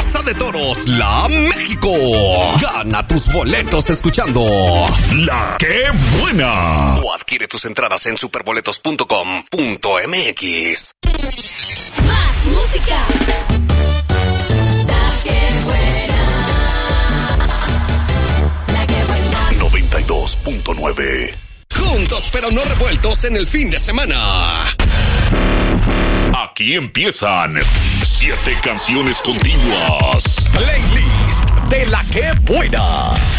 Plaza de Toros, La México. Gana tus boletos escuchando La Que Buena. O adquiere tus entradas en superboletos.com.mx. Más música. La Que Buena. La Que Buena. 92.9. Juntos pero no revueltos en el fin de semana. Aquí empiezan 7 canciones continuas. Playlist de La Que Buena.